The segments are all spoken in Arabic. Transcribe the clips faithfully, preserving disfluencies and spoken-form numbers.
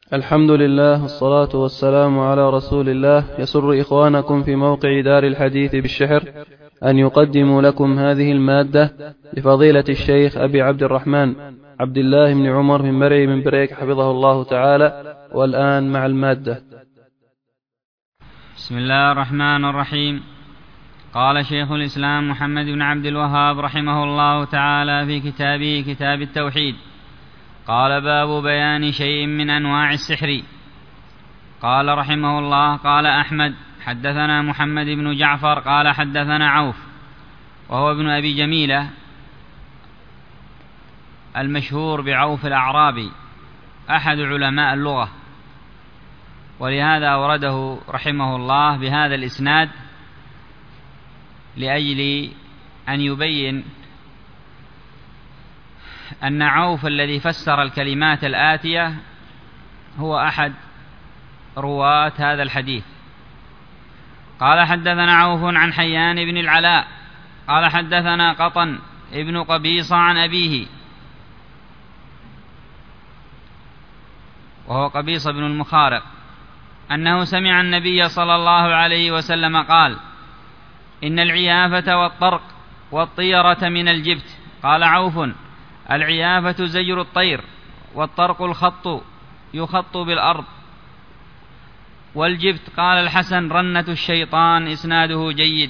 الحمد لله والصلاة والسلام على رسول الله. يسر إخوانكم في موقع دار الحديث بالشحر أن يقدموا لكم هذه المادة لفضيلة الشيخ أبي عبد الرحمن عبد الله بن عمر بن مرعي بن بريك حفظه الله تعالى. والآن مع المادة. بسم الله الرحمن الرحيم. قال شيخ الإسلام محمد بن عبد الوهاب رحمه الله تعالى في كتابه كتاب التوحيد، قال: باب بيان شيء من أنواع السحر. قال رحمه الله: قال أحمد: حدثنا محمد بن جعفر قال حدثنا عوف وهو ابن أبي جميلة المشهور بعوف الأعرابي، أحد علماء اللغة، ولهذا أورده رحمه الله بهذا الإسناد لأجل أن يبين أن عوف الذي فسر الكلمات الآتية هو أحد رواة هذا الحديث. قال: حدثنا عوف عن حيان بن العلاء قال حدثنا قطن ابن قبيصة عن أبيه وهو قبيصة بن المخارق أنه سمع النبي صلى الله عليه وسلم قال: إن العيافة والطرق والطيرة من الجبت. قال عوف: العيافة زجر الطير، والطرق الخط يخط بالأرض، والجبت قال الحسن رنة الشيطان، إسناده جيد.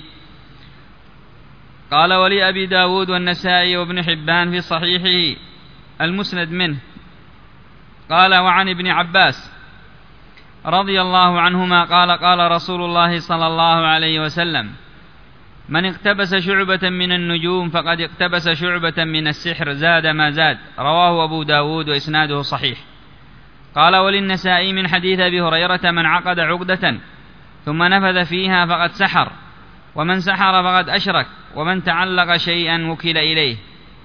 قال: ولي أبي داود والنسائي وابن حبان في صحيحه المسند منه. قال: وعن ابن عباس رضي الله عنهما قال: قال رسول الله صلى الله عليه وسلم: من اقتبس شعبة من النجوم فقد اقتبس شعبة من السحر، زاد ما زاد. رواه أبو داود وإسناده صحيح. قال: وللنسائي من حديث أبي هريرة: من عقد عقدة ثم نفذ فيها فقد سحر، ومن سحر فقد أشرك، ومن تعلق شيئا وكل إليه.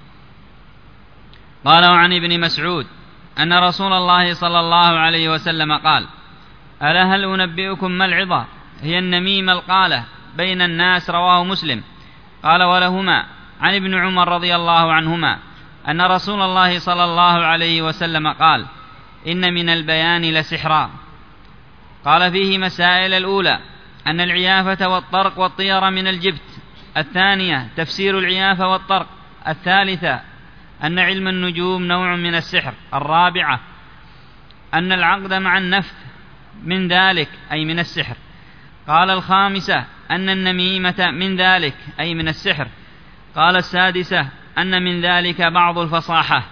قال: وعن ابن مسعود أن رسول الله صلى الله عليه وسلم قال: ألا هل أنبئكم ما العظة؟ هي النميمة القالة بين الناس. رواه مسلم. قال: ولهما عن ابن عمر رضي الله عنهما أن رسول الله صلى الله عليه وسلم قال: إن من البيان لسحرا. قال: فيه مسائل: الأولى أن العيافة والطرق والطير من الجبت. الثانية تفسير العيافة والطرق. الثالثة أن علم النجوم نوع من السحر. الرابعة أن العقد مع النفث من ذلك أي من السحر. قال: الخامسة أن النميمة من ذلك أي من السحر. قال: السادسة أن من ذلك بعض الفصاحة.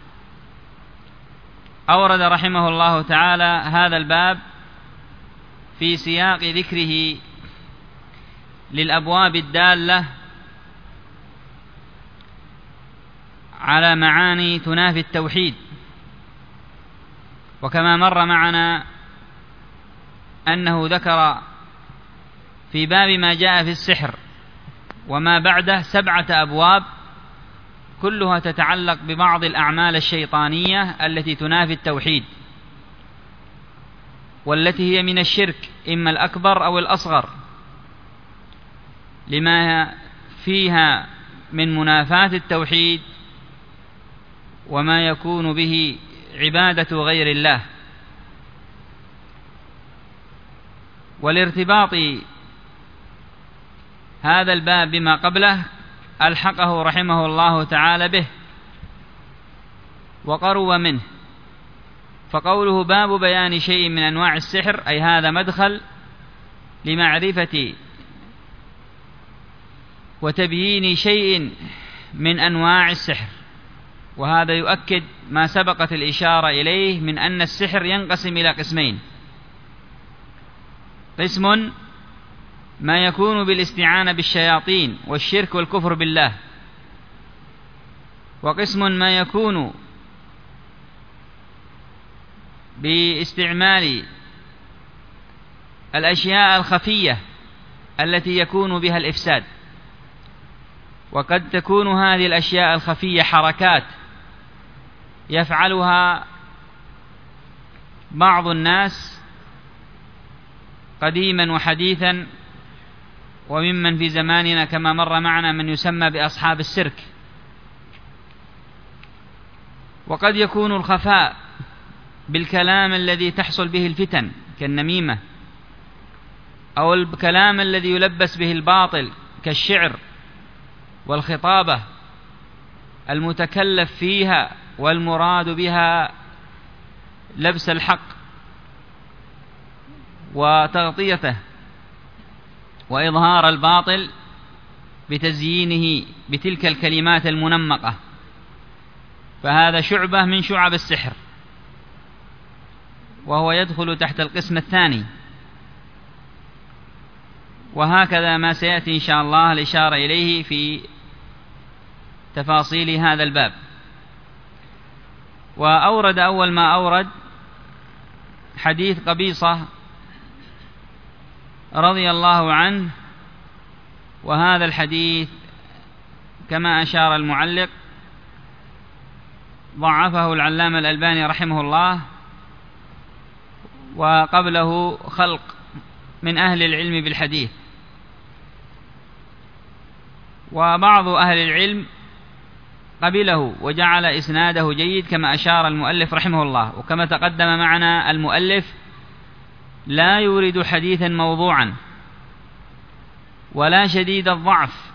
أورد رحمه الله تعالى هذا الباب في سياق ذكره للأبواب الدالة على معاني تنافي التوحيد. وكما مر معنا أنه ذكر في باب ما جاء في السحر وما بعده سبعة أبواب كلها تتعلق ببعض الأعمال الشيطانية التي تنافي التوحيد، والتي هي من الشرك إما الأكبر أو الأصغر، لما فيها من منافاة التوحيد وما يكون به عبادة غير الله. والارتباط هذا الباب بما قبله ألحقه رحمه الله تعالى به وقرب منه، فقوله باب بيان شيء من أنواع السحر أي هذا مدخل لمعرفة وتبيين شيء من أنواع السحر. وهذا يؤكد ما سبقت الإشارة إليه من أن السحر ينقسم إلى قسمين: قسم ما يكون بالاستعانة بالشياطين والشرك والكفر بالله، وقسم ما يكون باستعمال الأشياء الخفية التي يكون بها الإفساد. وقد تكون هذه الأشياء الخفية حركات يفعلها بعض الناس قديما وحديثا، وممن في زماننا كما مر معنا من يسمى بأصحاب السيرك. وقد يكون الخفاء بالكلام الذي تحصل به الفتن كالنميمة، أو الكلام الذي يلبس به الباطل كالشعر والخطابة المتكلف فيها والمراد بها لبس الحق وتغطيته وإظهار الباطل بتزيينه بتلك الكلمات المنمقة، فهذا شعبة من شعب السحر، وهو يدخل تحت القسم الثاني. وهكذا ما سيأتي إن شاء الله الإشارة إليه في تفاصيل هذا الباب. وأورد أول ما أورد حديث قبيصة رضي الله عنه، وهذا الحديث كما أشار المعلق ضعفه العلامة الألباني رحمه الله، وقبله خلق من أهل العلم بالحديث، وبعض أهل العلم قبله وجعل إسناده جيد كما أشار المؤلف رحمه الله. وكما تقدم معنا المؤلف لا يورد حديثا موضوعا ولا شديد الضعف،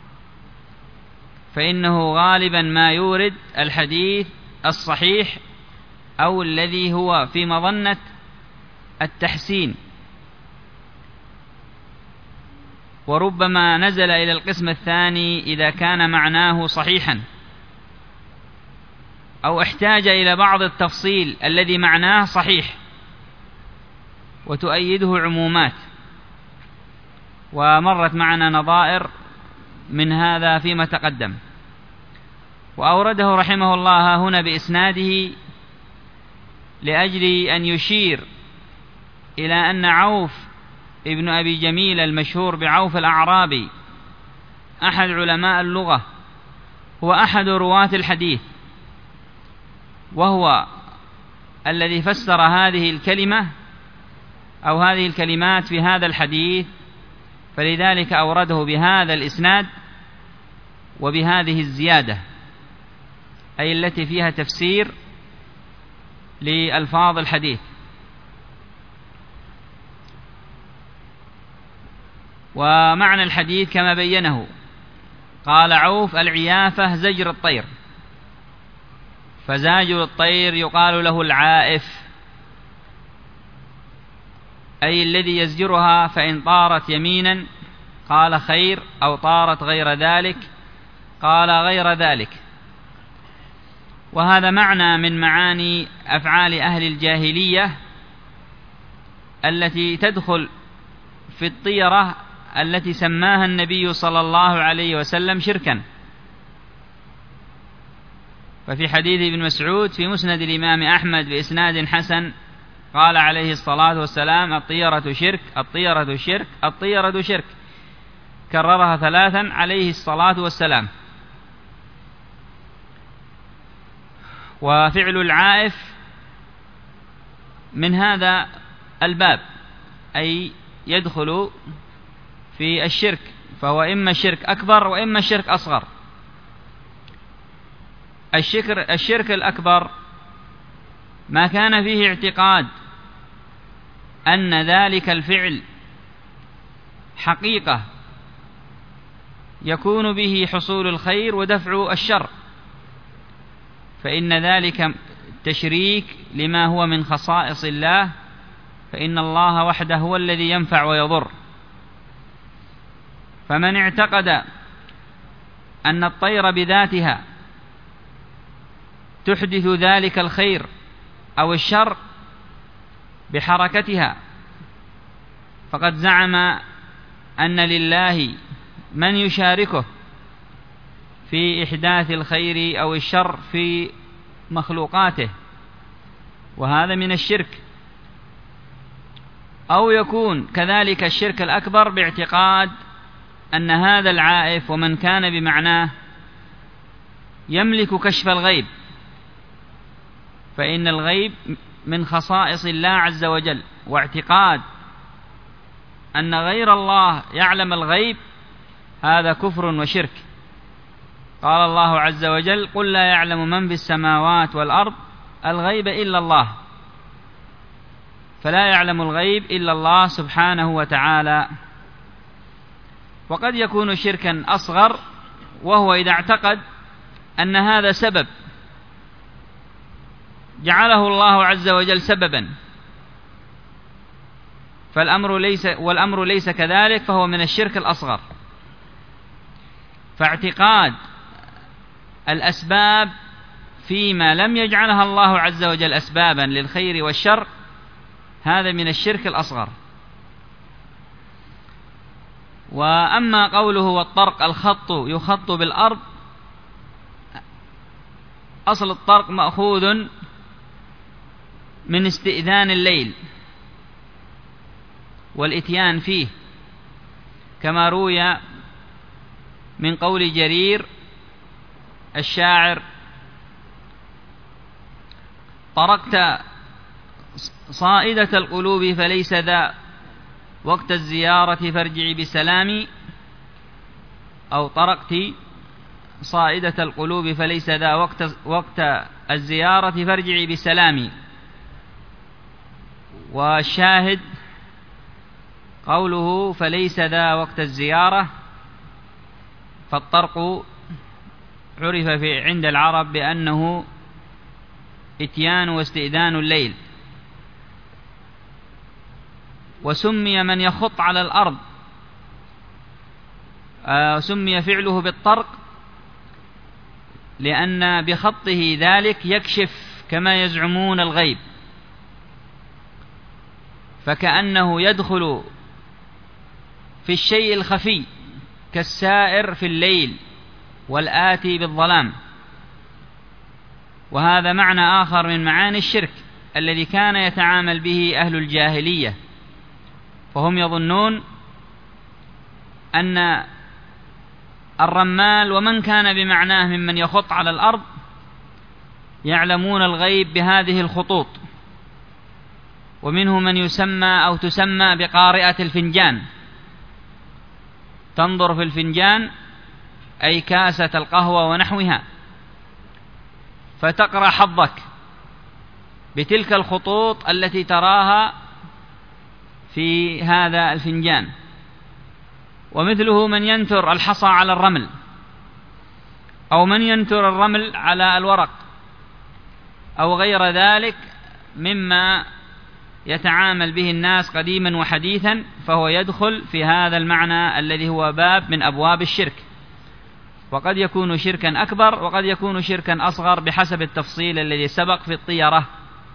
فإنه غالبا ما يورد الحديث الصحيح أو الذي هو في مظنة التحسين، وربما نزل إلى القسم الثاني إذا كان معناه صحيحا أو احتاج إلى بعض التفصيل الذي معناه صحيح وتؤيده عمومات، ومرت معنا نظائر من هذا فيما تقدم. وأورده رحمه الله هنا بإسناده لأجل أن يشير إلى أن عوف ابن أبي جميل المشهور بعوف الأعرابي أحد علماء اللغة، هو أحد رواة الحديث، وهو الذي فسر هذه الكلمة أو هذه الكلمات في هذا الحديث، فلذلك أورده بهذا الإسناد وبهذه الزيادة، أي التي فيها تفسير لألفاظ الحديث. ومعنى الحديث كما بينه قال عوف: العيافة زجر الطير، فزاجر الطير يقال له العائف، أي الذي يزجرها، فإن طارت يمينا قال خير، أو طارت غير ذلك قال غير ذلك. وهذا معنى من معاني أفعال أهل الجاهلية التي تدخل في الطيرة التي سماها النبي صلى الله عليه وسلم شركا. ففي حديث ابن مسعود في مسند الإمام أحمد بإسناد حسن قال عليه الصلاة والسلام: الطيرة شرك، الطيرة شرك، الطيرة شرك، كررها ثلاثا عليه الصلاة والسلام. وفعل العائف من هذا الباب، أي يدخل في الشرك، فهو إما الشرك أكبر وإما الشرك أصغر. الشرك, الشرك الأكبر ما كان فيه اعتقاد أن ذلك الفعل حقيقة يكون به حصول الخير ودفع الشر، فإن ذلك تشريك لما هو من خصائص الله، فإن الله وحده هو الذي ينفع ويضر. فمن اعتقد أن الطير بذاتها تحدث ذلك الخير أو الشر بحركتها، فقد زعم أن لله من يشاركه في إحداث الخير أو الشر في مخلوقاته، وهذا من الشرك. أو يكون كذلك الشرك الأكبر باعتقاد أن هذا العائف ومن كان بمعناه يملك كشف الغيب، فإن الغيب من خصائص الله عز وجل، واعتقاد أن غير الله يعلم الغيب هذا كفر وشرك. قال الله عز وجل: قل لا يعلم من في السماوات والأرض الغيب إلا الله. فلا يعلم الغيب إلا الله سبحانه وتعالى. وقد يكون شركا أصغر، وهو إذا اعتقد أن هذا سبب جعله الله عز وجل سببا، فالأمر ليس والأمر ليس كذلك، فهو من الشرك الأصغر. فاعتقاد الأسباب فيما لم يجعلها الله عز وجل أسبابا للخير والشر، هذا من الشرك الأصغر. وأما قوله والطرق الخط يخط بالأرض، أصل الطرق مأخوذ من استئذان الليل والإتيان فيه، كما روي من قول جرير الشاعر: طرقت صائدة القلوب فليس ذا وقت الزيارة فارجعي بسلامي، أو طرقت صائدة القلوب فليس ذا وقت, وقت الزيارة فارجعي بسلامي. والشاهد قوله فليس ذا وقت الزيارة، فالطرق عرف في عند العرب بأنه إتيان واستئذان الليل. وسمي من يخط على الأرض آه سمي فعله بالطرق لأن بخطه ذلك يكشف كما يزعمون الغيب، فكأنه يدخل في الشيء الخفي كالسائر في الليل والآتي بالظلام. وهذا معنى آخر من معاني الشرك الذي كان يتعامل به أهل الجاهلية، فهم يظنون أن الرمال ومن كان بمعناه ممن يخط على الأرض يعلمون الغيب بهذه الخطوط. ومنهم من يسمى أو تسمى بقارئة الفنجان، تنظر في الفنجان أي كاسة القهوة ونحوها، فتقرأ حظك بتلك الخطوط التي تراها في هذا الفنجان. ومثله من ينثر الحصى على الرمل، أو من ينثر الرمل على الورق، أو غير ذلك مما يتعامل به الناس قديما وحديثا، فهو يدخل في هذا المعنى الذي هو باب من أبواب الشرك. وقد يكون شركا أكبر وقد يكون شركا أصغر بحسب التفصيل الذي سبق في الطيرة.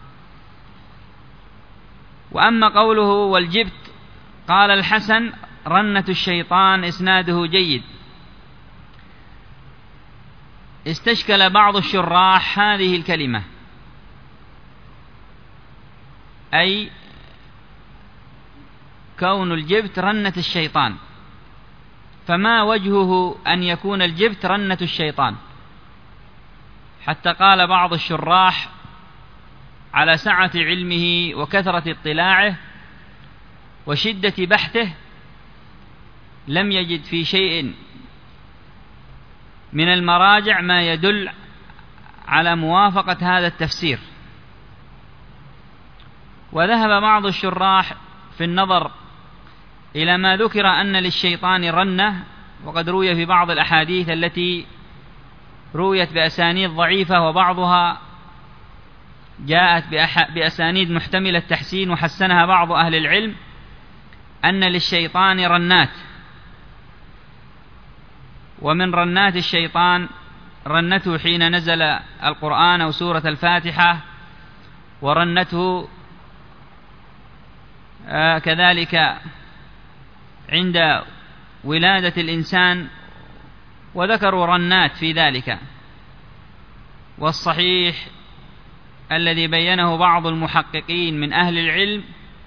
وأما قوله والجبت، قال الحسن رنة الشيطان، إسناده جيد. استشكل بعض الشراح هذه الكلمة، أي كون الجبت رنة الشيطان، فما وجهه أن يكون الجبت رنة الشيطان؟ حتى قال بعض الشراح على سعة علمه وكثرة اطلاعه وشدة بحثه لم يجد في شيء من المراجع ما يدل على موافقة هذا التفسير. وذهب بعض الشراح في النظر إلى ما ذكر أن للشيطان رنة، وقد روي في بعض الأحاديث التي رويت بأسانيد ضعيفة وبعضها جاءت بأسانيد محتملة التحسين وحسنها بعض أهل العلم، أن للشيطان رنات. ومن رنات الشيطان رنته حين نزل القرآن أو سورة الفاتحة، ورنته آه كذلك عند ولادة الإنسان، وذكروا رنات في ذلك. والصحيح الذي بينه بعض المحققين من أهل العلم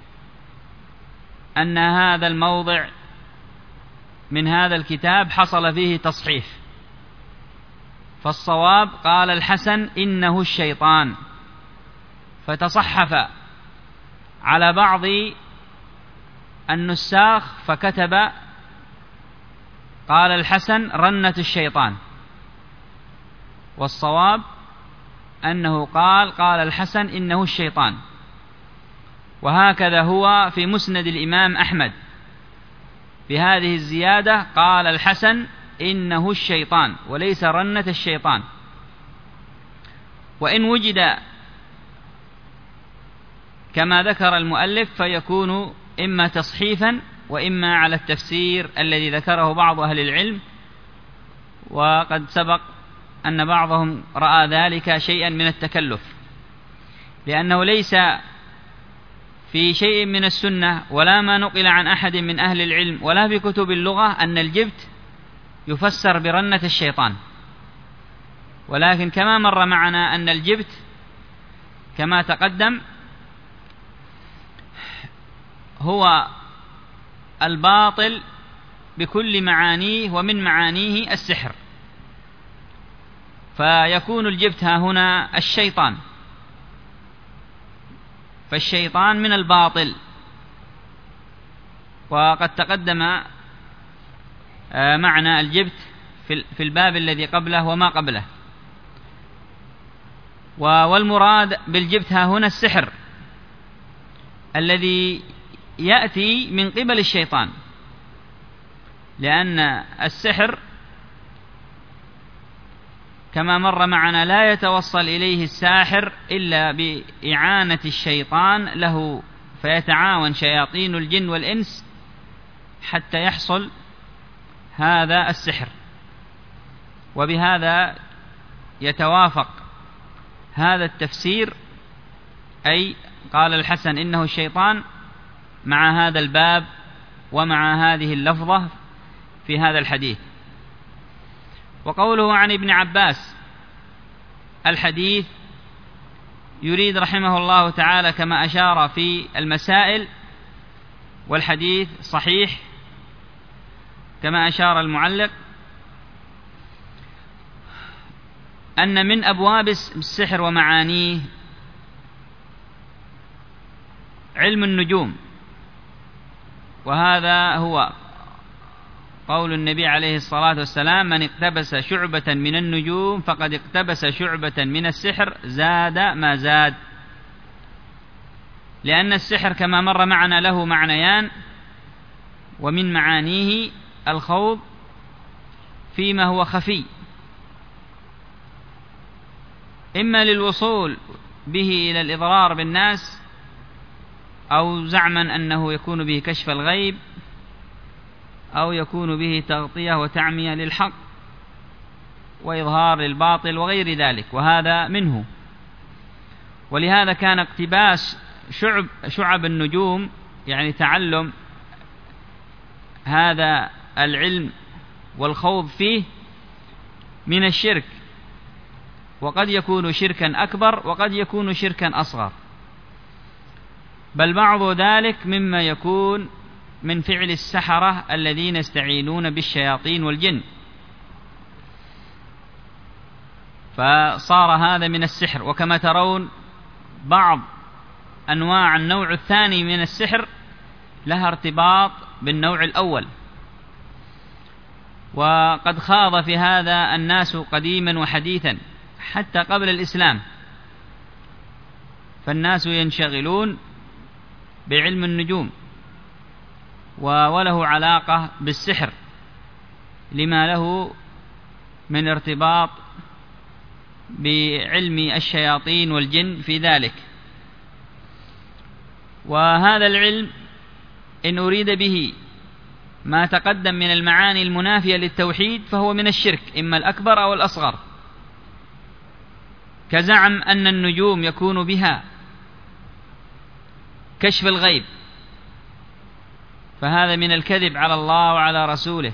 أن هذا الموضع من هذا الكتاب حصل فيه تصحيف، فالصواب قال الحسن إنه الشيطان، فتصحف على بعض النساخ فكتب قال الحسن رنة الشيطان، والصواب أنه قال قال الحسن إنه الشيطان. وهكذا هو في مسند الإمام أحمد بهذه الزيادة. قال الحسن: إنه الشيطان وليس رنة الشيطان. وإن وجد كما ذكر المؤلف فيكون إما تصحيفا وإما على التفسير الذي ذكره بعض أهل العلم، وقد سبق أن بعضهم رأى ذلك شيئا من التكلف، لأنه ليس في شيء من السنة ولا ما نقل عن أحد من أهل العلم ولا في كتب اللغة أن الجبت يفسر برنة الشيطان، ولكن كما مر معنا أن الجبت كما تقدم هو الباطل بكل معانيه، ومن معانيه السحر، فيكون الجبت ها هنا الشيطان، فالشيطان من الباطل. وقد تقدم معنى الجبت في الباب الذي قبله وما قبله. والمراد بالجبت ها هنا السحر الذي يأتي من قبل الشيطان، لأن السحر كما مر معنا لا يتوصل إليه الساحر إلا بإعانة الشيطان له، فيتعاون شياطين الجن والإنس حتى يحصل هذا السحر. وبهذا يتوافق هذا التفسير، أي قال الحسن إنه الشيطان، مع هذا الباب ومع هذه اللفظة في هذا الحديث. وقوله عن ابن عباس الحديث يريد رحمه الله تعالى كما أشار في المسائل، والحديث صحيح كما أشار المعلق، أن من أبواب السحر ومعانيه علم النجوم، وهذا هو قول النبي عليه الصلاة والسلام: من اقتبس شعبة من النجوم فقد اقتبس شعبة من السحر زاد ما زاد. لأن السحر كما مر معنا له معنيان، ومن معانيه الخوض فيما هو خفي، إما للوصول به إلى الإضرار بالناس، أو زعما أنه يكون به كشف الغيب، أو يكون به تغطية وتعمية للحق وإظهار للباطل وغير ذلك، وهذا منه. ولهذا كان اقتباس شعب, شعب النجوم، يعني تعلم هذا العلم والخوض فيه، من الشرك، وقد يكون شركا أكبر وقد يكون شركا أصغر، بل بعض ذلك مما يكون من فعل السحرة الذين يستعينون بالشياطين والجن، فصار هذا من السحر. وكما ترون بعض أنواع النوع الثاني من السحر لها ارتباط بالنوع الأول، وقد خاض في هذا الناس قديما وحديثا حتى قبل الإسلام، فالناس ينشغلون بعلم النجوم وله علاقة بالسحر لما له من ارتباط بعلم الشياطين والجن في ذلك. وهذا العلم إن أريد به ما تقدم من المعاني المنافية للتوحيد فهو من الشرك، إما الأكبر أو الأصغر، كزعم أن النجوم يكون بها كشف الغيب، فهذا من الكذب على الله وعلى رسوله،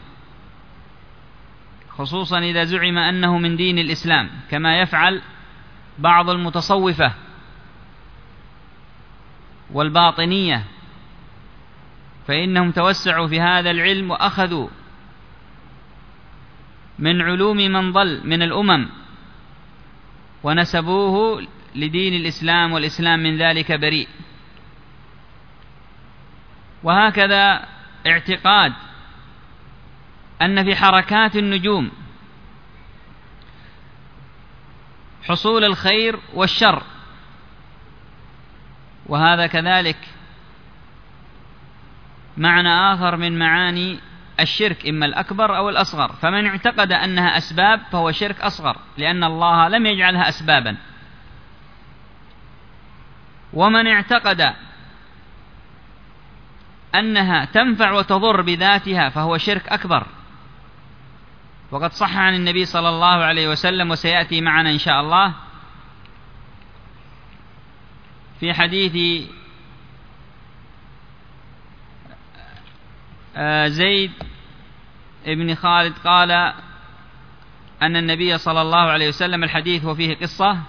خصوصا إذا زعم أنه من دين الإسلام، كما يفعل بعض المتصوفة والباطنية، فإنهم توسعوا في هذا العلم وأخذوا من علوم من ضل من الأمم ونسبوه لدين الإسلام، والإسلام من ذلك بريء. وهكذا اعتقاد أن في حركات النجوم حصول الخير والشر، وهذا كذلك معنى آخر من معاني الشرك، إما الأكبر أو الأصغر. فمن اعتقد أنها أسباب فهو شرك أصغر، لأن الله لم يجعلها أسبابا. ومن اعتقد أنها تنفع وتضر بذاتها فهو شرك أكبر. وقد صح عن النبي صلى الله عليه وسلم، وسيأتي معنا إن شاء الله في حديث زيد بن خالد قال أن النبي صلى الله عليه وسلم، الحديث وفيه قصة،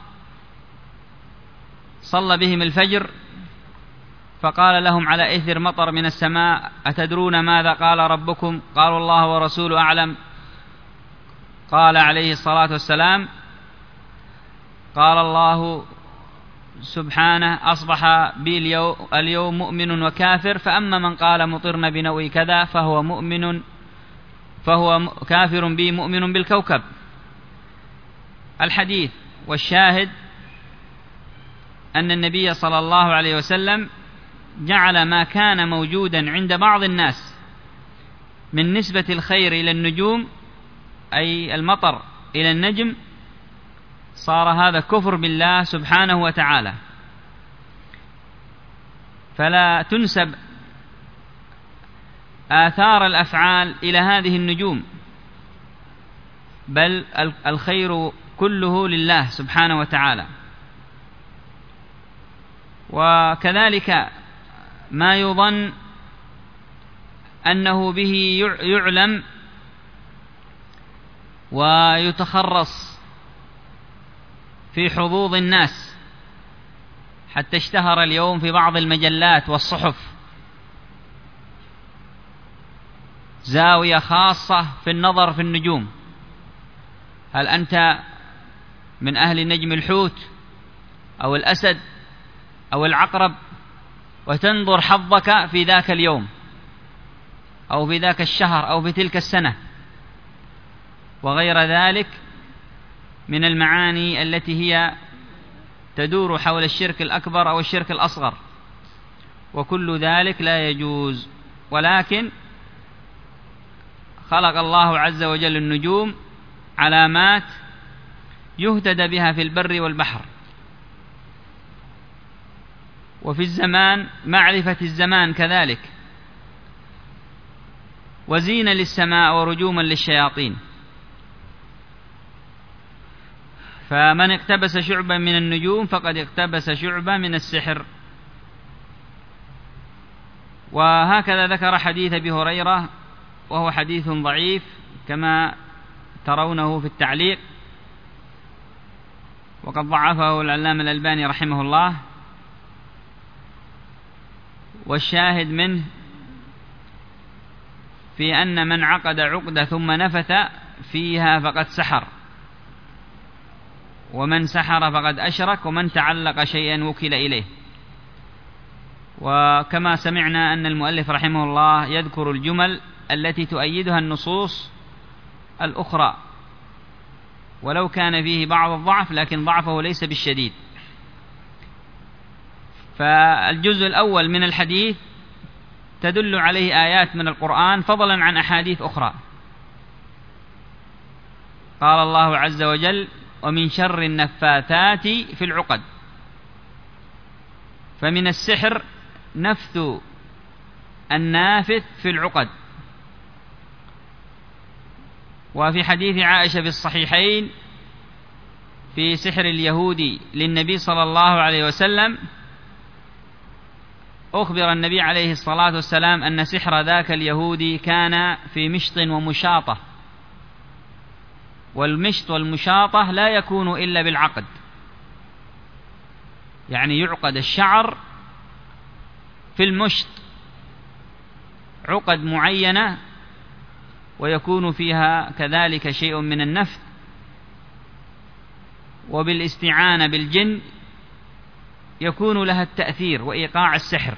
صلى بهم الفجر فقال لهم على إثر مطر من السماء: أتدرون ماذا قال ربكم؟ قالوا: الله ورسوله أعلم. قال عليه الصلاة والسلام: قال الله سبحانه: أصبح بي اليوم مؤمن وكافر، فأما من قال مطرنا بنوء كذا فهو مؤمن فهو كافر بي مؤمن بالكوكب. الحديث والشاهد أن النبي صلى الله عليه وسلم جعل ما كان موجودا عند بعض الناس من نسبة الخير إلى النجوم، أي المطر إلى النجم، صار هذا كفر بالله سبحانه وتعالى. فلا تنسب آثار الأفعال إلى هذه النجوم، بل الخير كله لله سبحانه وتعالى. وكذلك ما يظن أنه به يعلم ويتخرص في حظوظ الناس، حتى اشتهر اليوم في بعض المجلات والصحف زاوية خاصة في النظر في النجوم. هل أنت من أهل نجم الحوت أو الأسد أو العقرب، وتنظر حظك في ذاك اليوم أو في ذاك الشهر أو في تلك السنة، وغير ذلك من المعاني التي هي تدور حول الشرك الأكبر أو الشرك الأصغر، وكل ذلك لا يجوز. ولكن خلق الله عز وجل النجوم علامات يهتدى بها في البر والبحر، وفي الزمان معرفة الزمان كذلك، وزينة للسماء ورجوما للشياطين. فمن اقتبس شعبا من النجوم فقد اقتبس شعبا من السحر. وهكذا ذكر حديث أبي هريرة، وهو حديث ضعيف كما ترونه في التعليق، وقد ضعفه العلامة الألباني رحمه الله. والشاهد منه في أن من عقد عقدة ثم نفث فيها فقد سحر، ومن سحر فقد أشرك، ومن تعلق شيئا وكل إليه. وكما سمعنا أن المؤلف رحمه الله يذكر الجمل التي تؤيدها النصوص الأخرى، ولو كان فيه بعض الضعف لكن ضعفه ليس بالشديد. فالجزء الأول من الحديث تدل عليه آيات من القرآن فضلا عن أحاديث أخرى. قال الله عز وجل: ومن شر النفاثات في العقد. فمن السحر نفث النافث في العقد. وفي حديث عائشة في الصحيحين في سحر اليهود للنبي صلى الله عليه وسلم، أخبر النبي عليه الصلاة والسلام أن سحر ذاك اليهودي كان في مشط ومشاطة، والمشط والمشاطة لا يكون إلا بالعقد، يعني يعقد الشعر في المشط عقد معينة، ويكون فيها كذلك شيء من النفث، وبالاستعانة بالجن يكون لها التأثير وإيقاع السحر.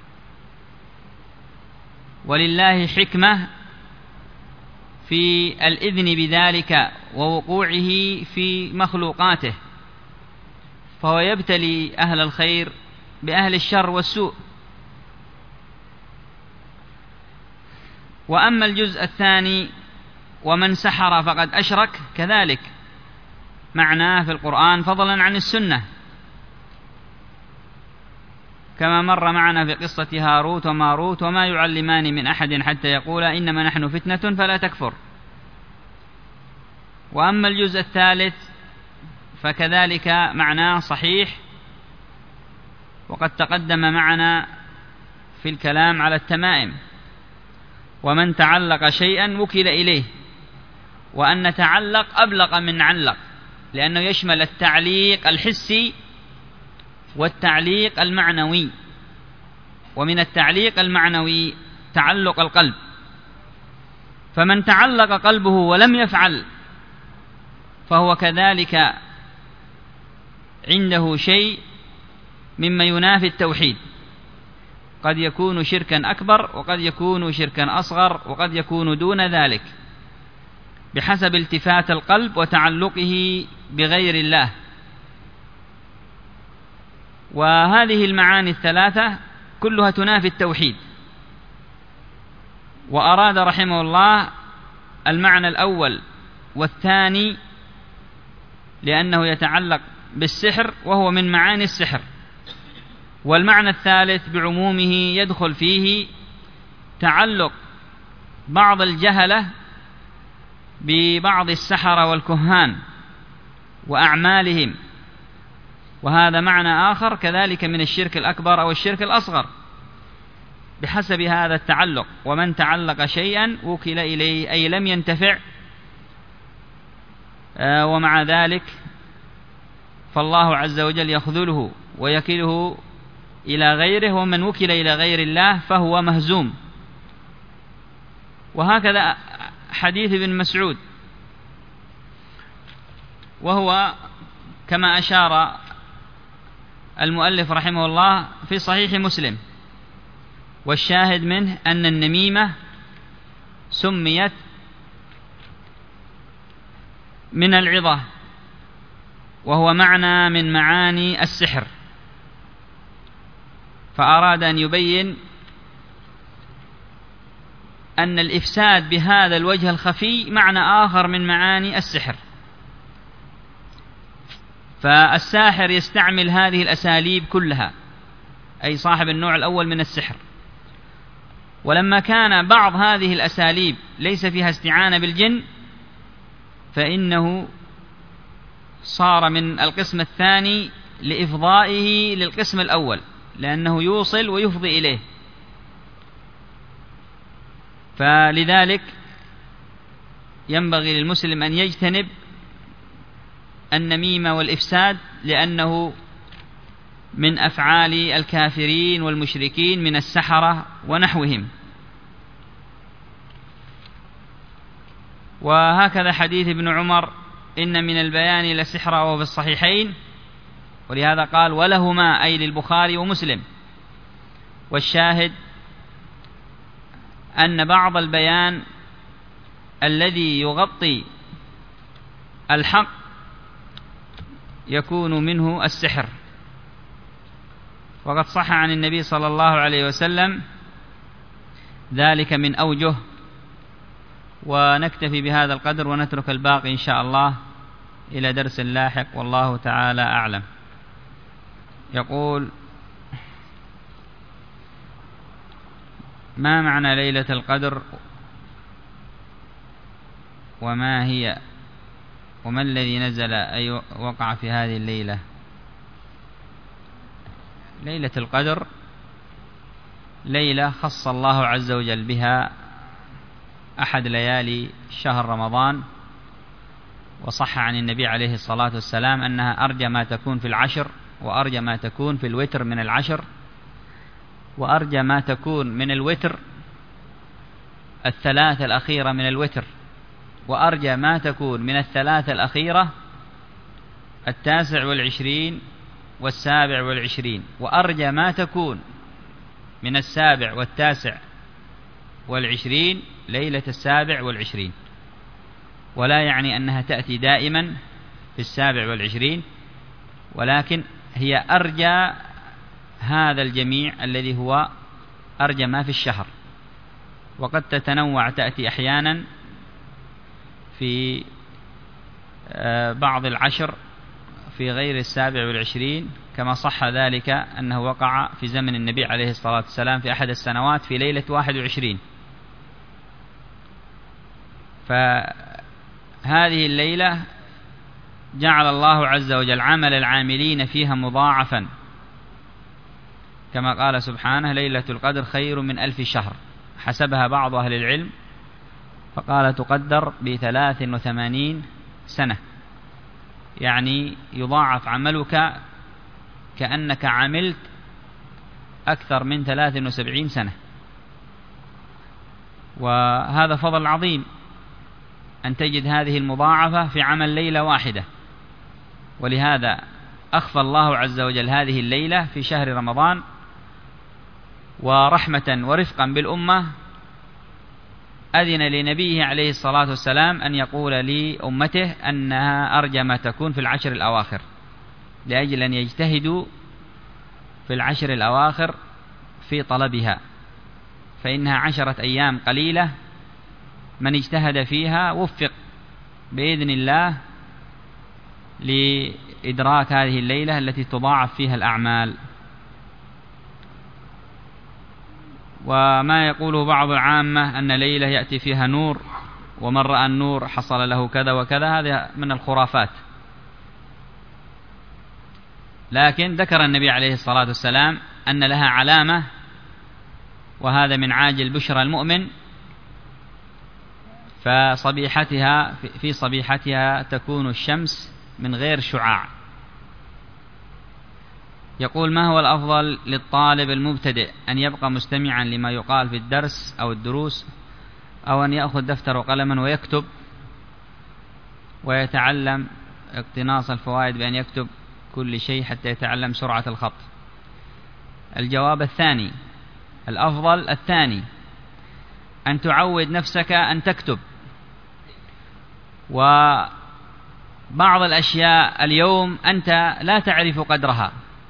ولله حكمة في الإذن بذلك ووقوعه في مخلوقاته، فهو يبتلي أهل الخير بأهل الشر والسوء. وأما الجزء الثاني ومن سحر فقد أشرك، كذلك معناه في القرآن فضلا عن السنة، كما مر معنا في قصة هاروت وماروت: وما يعلمان من أحد حتى يقولا إنما نحن فتنة فلا تكفر. وأما الجزء الثالث فكذلك معناه صحيح، وقد تقدم معنا في الكلام على التمائم: ومن تعلق شيئا وكل إليه. وأن تعلق أبلغ من علق، لأنه يشمل التعليق الحسي والتعليق المعنوي. ومن التعليق المعنوي تعلق القلب، فمن تعلق قلبه ولم يفعل فهو كذلك عنده شيء مما ينافي التوحيد، قد يكون شركا أكبر وقد يكون شركا أصغر وقد يكون دون ذلك، بحسب التفات القلب وتعلقه بغير الله. وهذه المعاني الثلاثة كلها تنافي التوحيد. وأراد رحمه الله المعنى الأول والثاني لأنه يتعلق بالسحر وهو من معاني السحر، والمعنى الثالث بعمومه يدخل فيه تعلق بعض الجهلة ببعض السحرة والكهان وأعمالهم، وهذا معنى آخر كذلك من الشرك الأكبر أو الشرك الأصغر بحسب هذا التعلق. ومن تعلق شيئا وكل إليه، أي لم ينتفع، ومع ذلك فالله عز وجل يخذله ويكله إلى غيره، ومن وكل إلى غير الله فهو مهزوم. وهكذا حديث ابن مسعود، وهو كما أشار المؤلف رحمه الله في صحيح مسلم، والشاهد منه أن النميمة سميت من العظة، وهو معنى من معاني السحر، فأراد أن يبين أن الإفساد بهذا الوجه الخفي معنى آخر من معاني السحر. فالساحر يستعمل هذه الأساليب كلها، أي صاحب النوع الأول من السحر. ولما كان بعض هذه الأساليب ليس فيها استعانة بالجن، فإنه صار من القسم الثاني لإفضائه للقسم الأول، لأنه يوصل ويفضي إليه. فلذلك ينبغي للمسلم أن يجتنب النميمة والإفساد، لأنه من أفعال الكافرين والمشركين من السحرة ونحوهم. وهكذا حديث ابن عمر: إن من البيان لسحرا، وهو في الصحيحين، ولهذا قال: ولهما، أي للبخاري ومسلم. والشاهد أن بعض البيان الذي يغطي الحق يكون منه السحر. وقد صح عن النبي صلى الله عليه وسلم ذلك من أوجه. ونكتفي بهذا القدر ونترك الباقي إن شاء الله إلى درس لاحق، والله تعالى أعلم. يقول: ما معنى ليلة القدر، وما هي، وما الذي نزل أي وقع في هذه الليلة؟ ليلة القدر ليلة خص الله عز وجل بها أحد ليالي شهر رمضان، وصح عن النبي عليه الصلاة والسلام أنها أرجى ما تكون في العشر، وأرجى ما تكون في الوتر من العشر، وأرجى ما تكون من الوتر الثلاثة الأخيرة من الوتر، وأرجى ما تكون من الثلاثة الأخيرة التاسع والعشرين والسابع والعشرين، وأرجى ما تكون من السابع والتاسع والعشرين ليلة السابع والعشرين. ولا يعني أنها تأتي دائما في السابع والعشرين، ولكن هي أرجى هذا الجميع الذي هو أرجى ما في الشهر، وقد تتنوع، تأتي أحيانا في بعض العشر في غير السابع والعشرين، كما صح ذلك أنه وقع في زمن النبي عليه الصلاة والسلام في أحد السنوات في ليلة واحد وعشرين. فهذه الليلة جعل الله عز وجل عمل العاملين فيها مضاعفا، كما قال سبحانه: ليلة القدر خير من ألف شهر. حسبها بعض أهل العلم فقال تقدر بثلاث وثمانين سنة، يعني يضاعف عملك كأنك عملت أكثر من ثلاث وسبعين سنة. وهذا فضل عظيم أن تجد هذه المضاعفة في عمل ليلة واحدة، ولهذا أخفى الله عز وجل هذه الليلة في شهر رمضان، ورحمة ورفقا بالأمة أذن لنبيه عليه الصلاة والسلام أن يقول لأمته أنها أرجى ما تكون في العشر الأواخر، لأجل أن يجتهدوا في العشر الأواخر في طلبها، فإنها عشرة أيام قليلة، من اجتهد فيها وفق بإذن الله لإدراك هذه الليلة التي تضاعف فيها الأعمال. وما يقوله بعض العامة أن ليلة يأتي فيها نور، ومن رأى النور حصل له كذا وكذا، هذا من الخرافات. لكن ذكر النبي عليه الصلاة والسلام أن لها علامة، وهذا من عاجل بشرى المؤمن، فصبيحتها في صبيحتها تكون الشمس من غير شعاع. يقول: ما هو الأفضل للطالب المبتدئ، أن يبقى مستمعا لما يقال في الدرس أو الدروس، أو أن يأخذ دفتر وقلما ويكتب ويتعلم اقتناص الفوائد بأن يكتب كل شيء حتى يتعلم سرعة الخط؟ الجواب الثاني، الأفضل الثاني، أن تعود نفسك أن تكتب. وبعض الأشياء اليوم أنت لا تعرف قدرها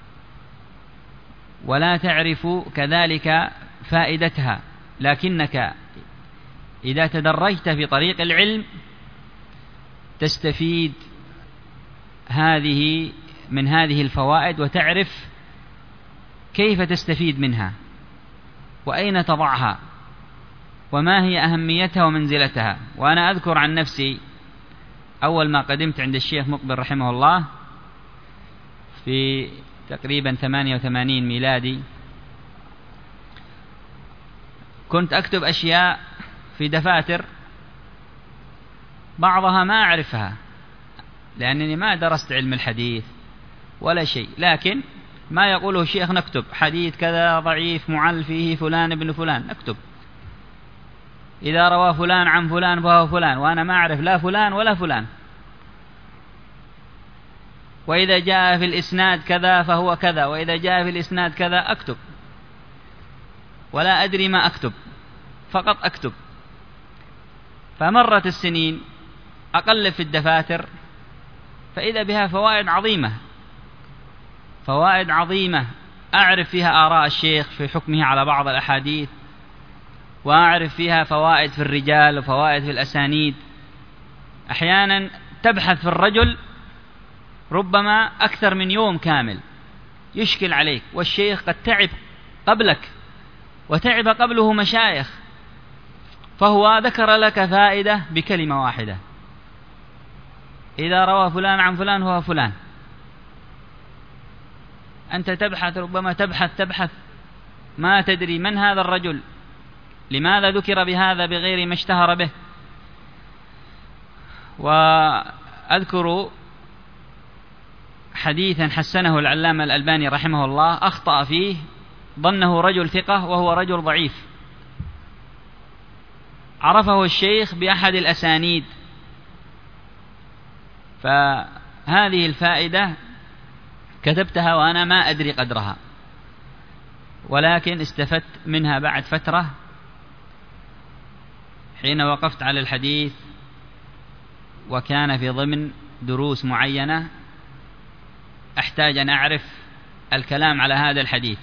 ولا تعرف كذلك فائدتها، لكنك إذا تدرجت في طريق العلم تستفيد هذه من هذه الفوائد، وتعرف كيف تستفيد منها، وأين تضعها، وما هي أهميتها ومنزلتها. وأنا أذكر عن نفسي أول ما قدمت عند الشيخ مقبل رحمه الله في تقريبا ثمانية وثمانين ميلادي، كنت أكتب أشياء في دفاتر بعضها ما أعرفها، لأنني ما درست علم الحديث ولا شيء، لكن ما يقوله الشيخ نكتب: حديث كذا ضعيف معل فيه فلان ابن فلان، نكتب. إذا روى فلان عن فلان فهو فلان، وأنا ما أعرف لا فلان ولا فلان. وإذا جاء في الإسناد كذا فهو كذا، وإذا جاء في الإسناد كذا، أكتب ولا أدري ما أكتب، فقط أكتب. فمرت السنين أقلب في الدفاتر فإذا بها فوائد عظيمة، فوائد عظيمة أعرف فيها آراء الشيخ في حكمه على بعض الأحاديث، وأعرف فيها فوائد في الرجال وفوائد في الأسانيد. أحيانا تبحث في الرجل ربما أكثر من يوم كامل، يشكل عليك، والشيخ قد تعب قبلك وتعب قبله مشايخ، فهو ذكر لك فائدة بكلمة واحدة: إذا روى فلان عن فلان هو فلان. أنت تبحث، ربما تبحث تبحث ما تدري من هذا الرجل، لماذا ذكر بهذا بغير ما اشتهر به. وأذكر حديثا حسنه العلامة الألباني رحمه الله، أخطأ فيه ظنه رجل ثقة وهو رجل ضعيف، عرفه الشيخ بأحد الأسانيد. فهذه الفائدة كتبتها وأنا ما أدري قدرها، ولكن استفدت منها بعد فترة حين وقفت على الحديث، وكان في ضمن دروس معينة أحتاج أن أعرف الكلام على هذا الحديث،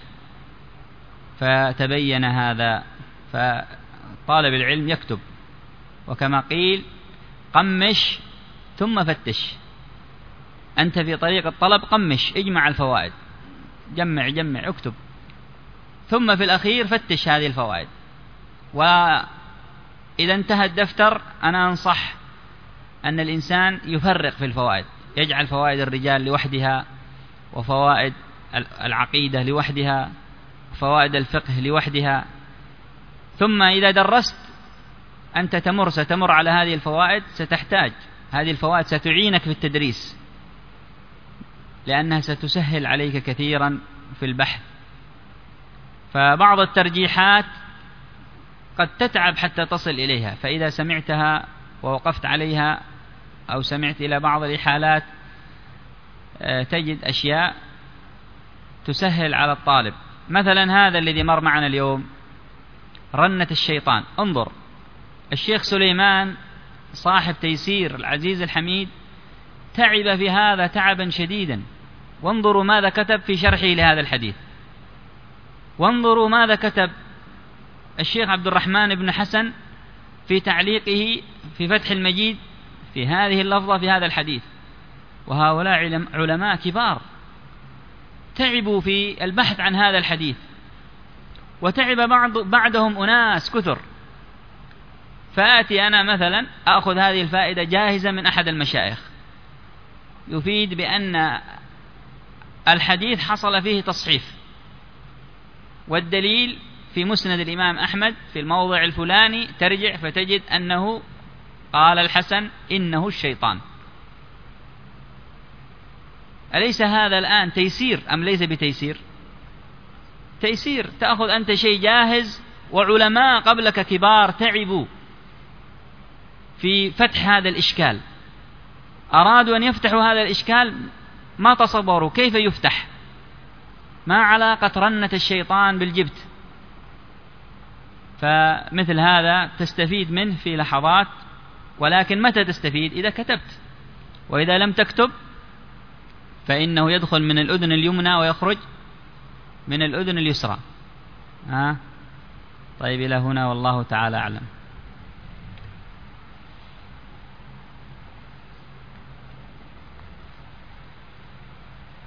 فتبين هذا، فطالب العلم يكتب، وكما قيل قمش ثم فتش. أنت في طريق الطلب قمش، اجمع الفوائد، جمع جمع اكتب، ثم في الأخير فتش هذه الفوائد. وإذا انتهى الدفتر أنا أنصح أن الإنسان يفرق في الفوائد، يجعل فوائد الرجال لوحدها، وفوائد العقيدة لوحدها، وفوائد الفقه لوحدها. ثم إذا درست أنت تمر ستمر على هذه الفوائد، ستحتاج هذه الفوائد، ستعينك في التدريس، لأنها ستسهل عليك كثيرا في البحث. فبعض الترجيحات قد تتعب حتى تصل إليها، فإذا سمعتها ووقفت عليها أو سمعت إلى بعض الإحالات تجد أشياء تسهل على الطالب. مثلا هذا الذي مر معنا اليوم، رنة الشيطان. انظر، الشيخ سليمان صاحب تيسير العزيز الحميد تعب في هذا تعبا شديدا، وانظروا ماذا كتب في شرحه لهذا الحديث، وانظروا ماذا كتب الشيخ عبد الرحمن بن حسن في تعليقه في فتح المجيد في هذه اللفظة في هذا الحديث. وهؤلاء علماء كبار تعبوا في البحث عن هذا الحديث، وتعب بعض بعدهم أناس كثر. فآتي أنا مثلا أخذ هذه الفائدة جاهزة من أحد المشايخ يفيد بأن الحديث حصل فيه تصحيف، والدليل في مسند الإمام أحمد في الموضع الفلاني، ترجع فتجد أنه قال الحسن إنه الشيطان. أليس هذا الآن تيسير أم ليس بتيسير؟ تيسير. تأخذ أنت شيء جاهز، وعلماء قبلك كبار تعبوا في فتح هذا الإشكال، أرادوا أن يفتحوا هذا الإشكال ما تصوروا كيف يفتح. ما علاقة رنة الشيطان بالجبت؟ فمثل هذا تستفيد منه في لحظات، ولكن متى تستفيد؟ إذا كتبت. وإذا لم تكتب فإنه يدخل من الأذن اليمنى ويخرج من الأذن اليسرى. ها؟ طيب إلى هنا والله تعالى أعلم.